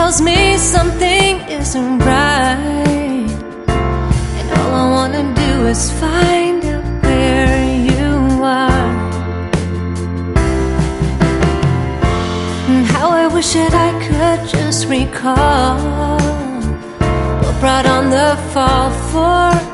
tells me something isn't right, and all I wanna do is find out where you are. And how I wish that I could just recall what brought on the fall for